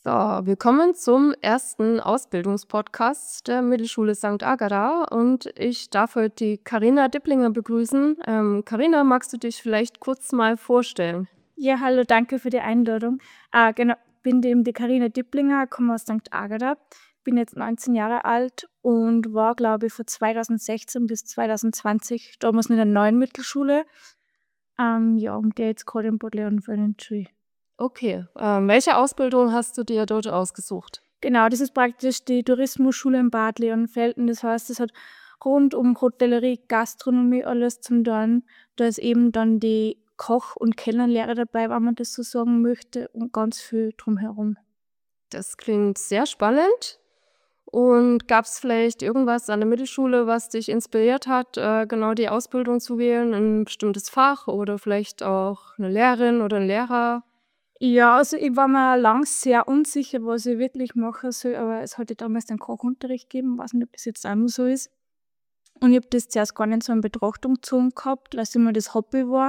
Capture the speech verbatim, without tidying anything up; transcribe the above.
So, willkommen zum ersten Ausbildungspodcast der Mittelschule Sankt Agatha und ich darf heute die Carina Dipplinger begrüßen. Ähm, Carina, magst du dich vielleicht kurz mal vorstellen? Ja, hallo, danke für die Einladung. Äh, genau, bin eben die Carina Dipplinger, komme aus Sankt Agatha, bin jetzt neunzehn Jahre alt und war, glaube ich, von zweitausendsechzehn bis zweitausendzwanzig damals in der neuen Mittelschule. Ähm, ja, und gehe jetzt gerade in Bad Leonfeld in die Schule. Okay, ähm, welche Ausbildung hast du dir dort ausgesucht? Genau, das ist praktisch die Tourismusschule in Bad Leonfeld. Und das heißt, es hat rund um Hotellerie, Gastronomie alles zum tun. Da ist eben dann die Koch- und Kellnerlehre dabei, wenn man das so sagen möchte, und ganz viel drumherum. Das klingt sehr spannend. Und gab es vielleicht irgendwas an der Mittelschule, was dich inspiriert hat, äh, genau die Ausbildung zu wählen, ein bestimmtes Fach oder vielleicht auch eine Lehrerin oder ein Lehrer? Ja, also ich war mir lang sehr unsicher, was ich wirklich machen soll, aber es hat ja damals den Kochunterricht gegeben, weiß nicht, ob das jetzt auch noch so ist. Und ich habe das zuerst gar nicht so in Betrachtung gezogen gehabt, weil es immer das Hobby war.